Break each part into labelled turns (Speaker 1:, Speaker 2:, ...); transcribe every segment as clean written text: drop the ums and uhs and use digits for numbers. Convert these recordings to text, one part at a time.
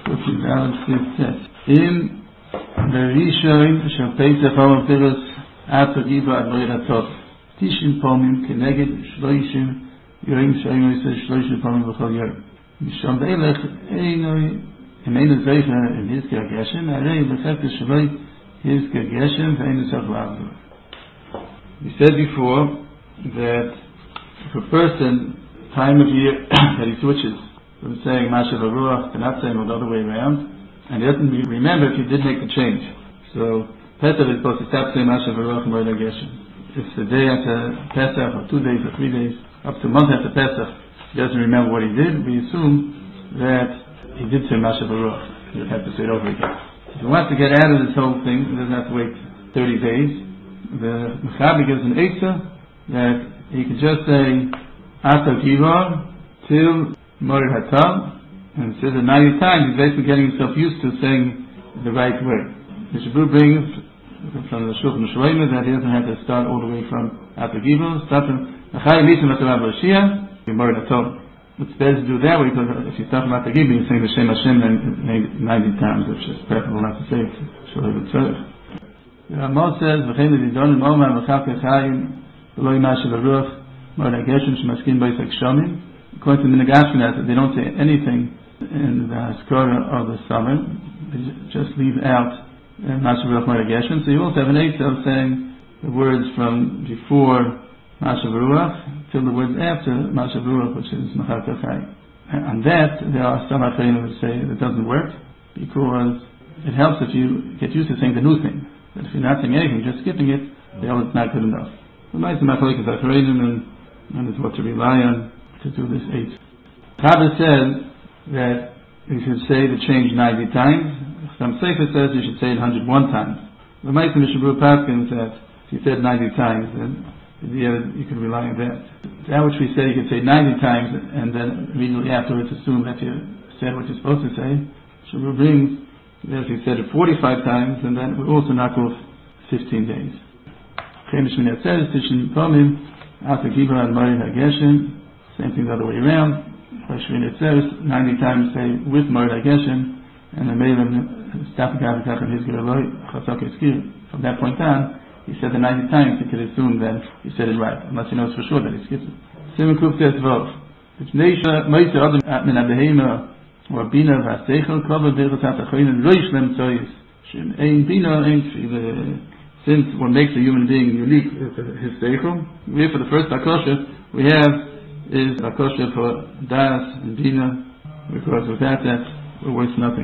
Speaker 1: Cooking out set. In the Rishon shall Pesach Hom Piros Ato Giba Ad Moed Atov. Tishin Pomim Keneged Shloishim Yorim Shoyim Yisrael Shloishim Pomim V'chol Yorim. Misham Be'elech Einoi Emeinu Zeicha in Hizkei Geshem Arei B'chefke Shaloi Hizkei Geshem V'einu Sach L'Avdor. We said before that if a person, time of year that he switches from saying Mashav HaRuach to not saying it the other way around, and he doesn't remember if he did make the change. So Pesach is supposed to stop saying Mashav HaRuach and Moed HaGeshem. If the day after Pesach, or 2 days, or 3 days, up to a month after Pesach, he doesn't remember what he did, we assume that he did say Mashav HaRuach. He would have to say it over again. If he wants to get out of this whole thing, he doesn't have to wait 30 days. The Mechaber gives an Eitzah that he could just say Ato Giva till Moed Hatav, and it says that 90 times he's basically getting himself used to saying the right way. The Shabbat brings from the Shulchan Shloimeh that he doesn't have to start all the way from Ato Giva, start from Achai Mitzvah Matarav Rashia, Moed Hatav. It's better to do that way because if you start from Ato Giva, you're saying the Shem Hashem 90 times, which is preferable not to say it. Shalom B'tzorech. The Rama says, "V'chein l'didon l'moma v'chaf k'chayim v'lo yimashav haruach Moed HaGeshem shemaskin b'yis ha'kshamim." According to the Ashkenaz, they don't say anything in the Haskara of the summer. They just leave out Mashav HaRuach Moed HaGeshem. So you also have an Eitzah of saying the words from before Mashav HaRuach till the words after Mashav HaRuach, which is Machar Kachai. On that, there are some Achayim who say that doesn't work because it helps if you get used to saying the new thing. But if you're not saying anything, just skipping it, it's not good enough. The Ma'aseh Machlokes Achayim and it's what to rely on to do this 8. Rabbi says that you should say the change 90 times. Some Sefer says you should say it 101 times. The Ma'aseh Mishabru Paskins that if you said 90 times, then you can rely on that. That which we say you can say 90 times and then immediately afterwards assume that you said what you're supposed to say. Shabru brings that if you said it 45 times, and then we also knock off 15 days. Chemish Minat says, Tishin Pomim, Ato Giba Ad Moed HaGeshem. Same thing the other way around. It says 90 times say with Moed HaGeshem, and the Meilim Stafik Avikach and Hizkir Eloi Chatzok Hizkir. From that point on, he said the 90 times, you could assume that he said it right, unless he knows for sure that he skipped it. Simon Kuf says Vov. It's Neisha Moise Adam Min Abehema or Bina Vaseichel Kova Birchot HaTachoyin and Roish Lem Tzoyis Shem Ein Bina Ein Tfile. Since what makes a human being unique is his seichel, for the first Akosha we have is Akosha for Das and Bina, because without that we're worth nothing.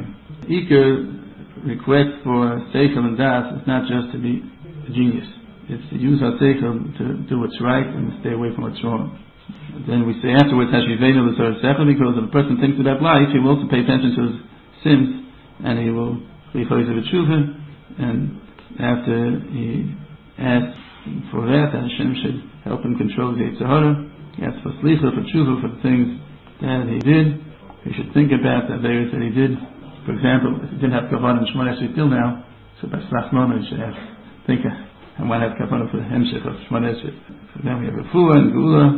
Speaker 1: Iker request for Seichel and Das is not just to be a genius, it's to use our Seichel to do what's right and stay away from what's wrong. Then we say afterwards Hashivenu l'Sor Seichel, because if a person thinks about life, he will also pay attention to his sins and he will be Chayz of Tshuva, and after he asks for that, Hashem should help him control the Yetzer Hara. He asks for Slicha, for Tshuva, for the things that he did. He should think about the various that he did. For example, if he didn't have Kavanah and Shemona Esrei till now, so by Slach Mona he should think, I want to have Kavanah for the Hemshech of Shemona Esrei. So then we have Refuah and Geula.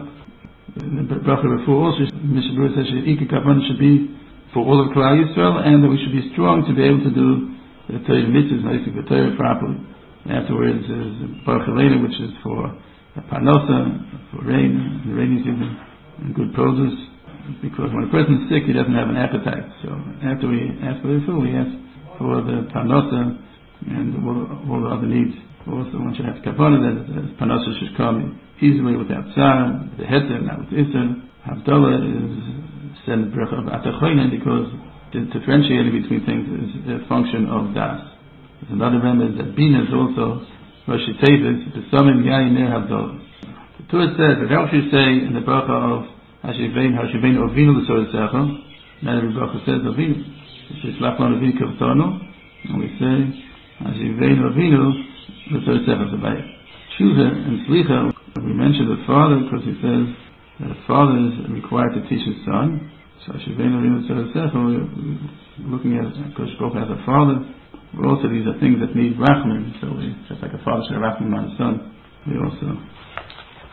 Speaker 1: The Bracha Refuah also, Mishabur says, Ika Kavanah should be for all of Klal Yisrael, and that we should be strong to be able to do the Torah mitzvahs, noticing the Torah properly. Afterwards is Baruch Aleinu, which is for Parnosa, for rain, the rainy season, and good produce. Because when a person is sick, he doesn't have an appetite. So after we ask for the food, we ask for the Parnosa and all the other needs. Also, one should have kavanah that Parnosa should come easily without tzar, with the heter, not with iser. Havdalah is said in the bracha of Atachoinen because differentiating between things is a function of das. There's another remedy that Bina is also Rosh Tevis, the Samim Yayin Ner Havdalah. The Torah says that how should you say in the bracha of Hashivein Ovinu L'Sor Seichel, not every bracha says Ovinu. It says Lachman Ovinu Kavtonu, and we say Hashivein Ovinu L'Sor Seichel. So by Tshuva and Slicha, we mention the father because he says that a father is required to teach his son. So we're looking at it because Baruch has a father. But also these are things that need rachman. So just like a father should have rachman on his son, we also